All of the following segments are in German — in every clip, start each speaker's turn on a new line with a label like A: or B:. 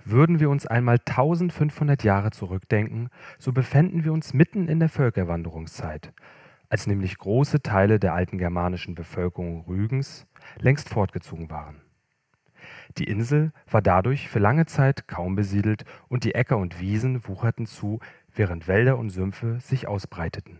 A: Würden wir uns einmal 1500 Jahre zurückdenken, so befänden wir uns mitten in der Völkerwanderungszeit, als nämlich große Teile der alten germanischen Bevölkerung Rügens längst fortgezogen waren. Die Insel war dadurch für lange Zeit kaum besiedelt und die Äcker und Wiesen wucherten zu, während Wälder und Sümpfe sich ausbreiteten.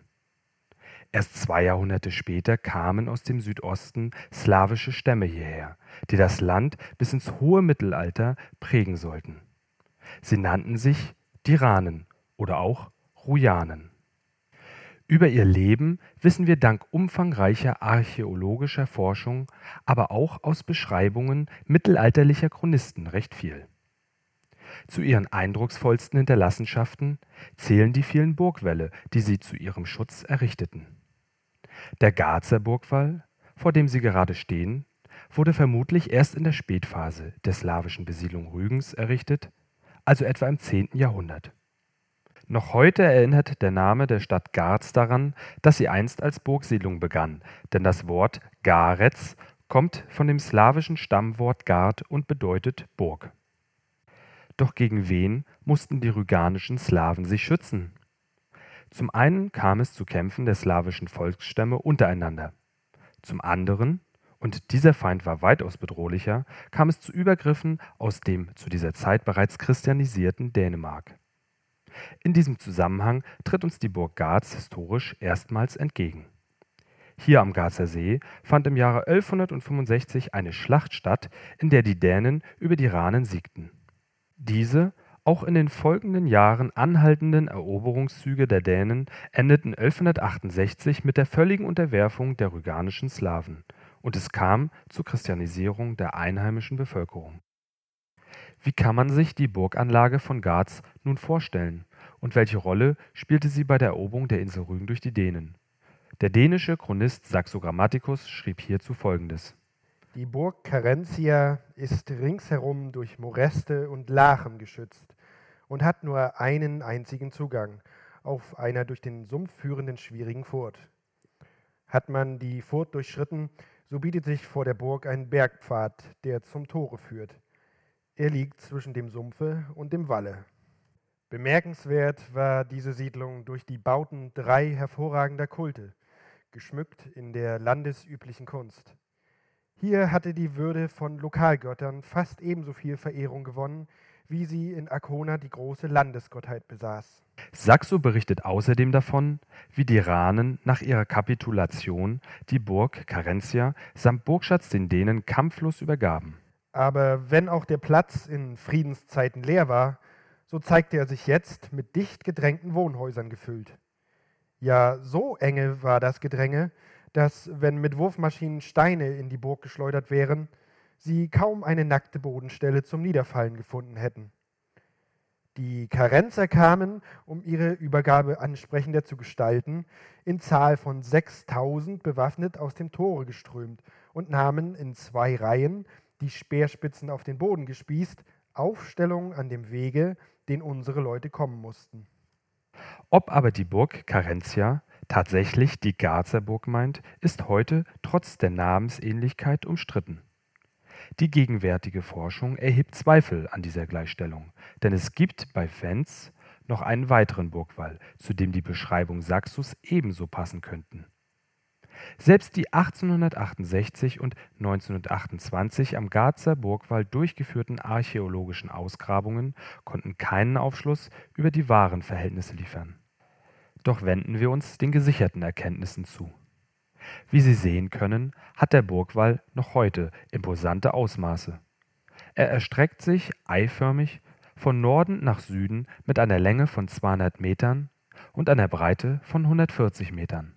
A: Erst 2 Jahrhunderte später kamen aus dem Südosten slawische Stämme hierher, die das Land bis ins hohe Mittelalter prägen sollten. Sie nannten sich Diranen oder auch Rujanen. Über ihr Leben wissen wir dank umfangreicher archäologischer Forschung, aber auch aus Beschreibungen mittelalterlicher Chronisten recht viel. Zu ihren eindrucksvollsten Hinterlassenschaften zählen die vielen Burgwälle, die sie zu ihrem Schutz errichteten. Der Garzer Burgwall, vor dem sie gerade stehen, wurde vermutlich erst in der Spätphase der slawischen Besiedlung Rügens errichtet, also etwa im 10. Jahrhundert. Noch heute erinnert der Name der Stadt Garz daran, dass sie einst als Burgsiedlung begann, denn das Wort Garetz kommt von dem slawischen Stammwort Gard und bedeutet Burg. Doch gegen wen mussten die rüganischen Slawen sich schützen? Zum einen kam es zu Kämpfen der slawischen Volksstämme untereinander. Zum anderen, und dieser Feind war weitaus bedrohlicher, kam es zu Übergriffen aus dem zu dieser Zeit bereits christianisierten Dänemark. In diesem Zusammenhang tritt uns die Burg Garz historisch erstmals entgegen. Hier am Garzer See fand im Jahre 1165 eine Schlacht statt, in der die Dänen über die Ranen siegten. Diese auch in den folgenden Jahren anhaltenden Eroberungszüge der Dänen endeten 1168 mit der völligen Unterwerfung der rüganischen Slawen, und es kam zur Christianisierung der einheimischen Bevölkerung. Wie kann man sich die Burganlage von Garz nun vorstellen und welche Rolle spielte sie bei der Eroberung der Insel Rügen durch die Dänen? Der dänische Chronist Saxo Grammaticus schrieb hierzu Folgendes:
B: Die Burg Carentia ist ringsherum durch Moräste und Lachen geschützt und hat nur einen einzigen Zugang auf einer durch den Sumpf führenden schwierigen Furt. Hat man die Furt durchschritten, so bietet sich vor der Burg ein Bergpfad, der zum Tore führt. Er liegt zwischen dem Sumpfe und dem Walle. Bemerkenswert war diese Siedlung durch die Bauten 3 hervorragender Kulte, geschmückt in der landesüblichen Kunst. Hier hatte die Würde von Lokalgöttern fast ebenso viel Verehrung gewonnen, wie sie in Arkona die große Landesgottheit besaß.
A: Saxo berichtet außerdem davon, wie die Ranen nach ihrer Kapitulation die Burg Carentia samt Burgschatz den Dänen kampflos übergaben.
B: Aber wenn auch der Platz in Friedenszeiten leer war, so zeigte er sich jetzt mit dicht gedrängten Wohnhäusern gefüllt. Ja, so enge war das Gedränge, dass, wenn mit Wurfmaschinen Steine in die Burg geschleudert wären, sie kaum eine nackte Bodenstelle zum Niederfallen gefunden hätten. Die Karenzer kamen, um ihre Übergabe ansprechender zu gestalten, in Zahl von 6000 bewaffnet aus dem Tore geströmt und nahmen in 2 Reihen, die Speerspitzen auf den Boden gespießt, Aufstellung an dem Wege, den unsere Leute kommen mussten.
A: Ob aber die Burg Carentia tatsächlich die Garzer Burg meint, ist heute trotz der Namensähnlichkeit umstritten. Die gegenwärtige Forschung erhebt Zweifel an dieser Gleichstellung, denn es gibt bei Vents noch einen weiteren Burgwall, zu dem die Beschreibung Saxos ebenso passen könnten. Selbst die 1868 und 1928 am Garzer Burgwall durchgeführten archäologischen Ausgrabungen konnten keinen Aufschluss über die wahren Verhältnisse liefern. Doch wenden wir uns den gesicherten Erkenntnissen zu. Wie Sie sehen können, hat der Burgwall noch heute imposante Ausmaße. Er erstreckt sich eiförmig von Norden nach Süden mit einer Länge von 200 Metern und einer Breite von 140 Metern.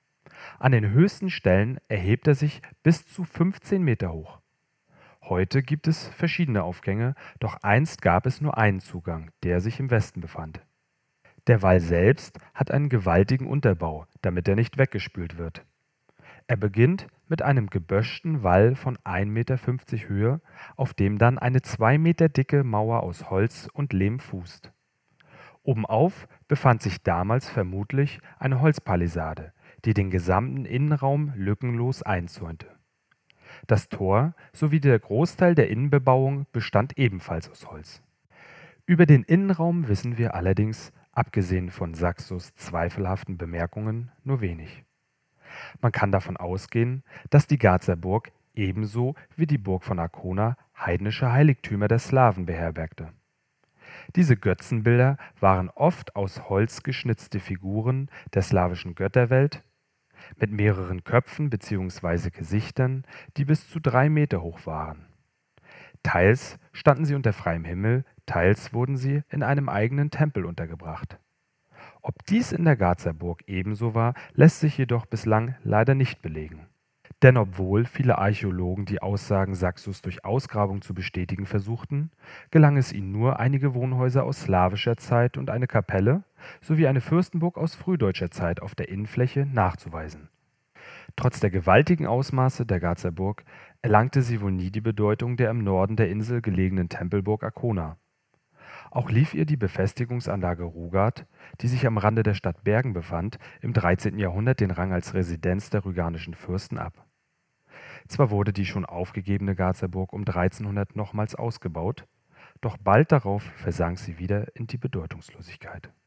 A: An den höchsten Stellen erhebt er sich bis zu 15 Meter hoch. Heute gibt es verschiedene Aufgänge, doch einst gab es nur einen Zugang, der sich im Westen befand. Der Wall selbst hat einen gewaltigen Unterbau, damit er nicht weggespült wird. Er beginnt mit einem geböschten Wall von 1,50 Meter Höhe, auf dem dann eine 2 Meter dicke Mauer aus Holz und Lehm fußt. Obenauf befand sich damals vermutlich eine Holzpalisade, die den gesamten Innenraum lückenlos einzäunte. Das Tor sowie der Großteil der Innenbebauung bestand ebenfalls aus Holz. Über den Innenraum wissen wir allerdings, abgesehen von Saxos zweifelhaften Bemerkungen, nur wenig. Man kann davon ausgehen, dass die Garzer Burg ebenso wie die Burg von Arkona heidnische Heiligtümer der Slawen beherbergte. Diese Götzenbilder waren oft aus Holz geschnitzte Figuren der slawischen Götterwelt mit mehreren Köpfen bzw. Gesichtern, die bis zu 3 Meter hoch waren. Teils standen sie unter freiem Himmel, teils wurden sie in einem eigenen Tempel untergebracht. Ob dies in der Garzer Burg ebenso war, lässt sich jedoch bislang leider nicht belegen. Denn obwohl viele Archäologen die Aussagen Saxos durch Ausgrabung zu bestätigen versuchten, gelang es ihnen nur, einige Wohnhäuser aus slawischer Zeit und eine Kapelle sowie eine Fürstenburg aus frühdeutscher Zeit auf der Innenfläche nachzuweisen. Trotz der gewaltigen Ausmaße der Garzer Burg erlangte sie wohl nie die Bedeutung der im Norden der Insel gelegenen Tempelburg Arkona. Auch lief ihr die Befestigungsanlage Rugard, die sich am Rande der Stadt Bergen befand, im 13. Jahrhundert den Rang als Residenz der rüganischen Fürsten ab. Zwar wurde die schon aufgegebene Garzer Burg um 1300 nochmals ausgebaut, doch bald darauf versank sie wieder in die Bedeutungslosigkeit.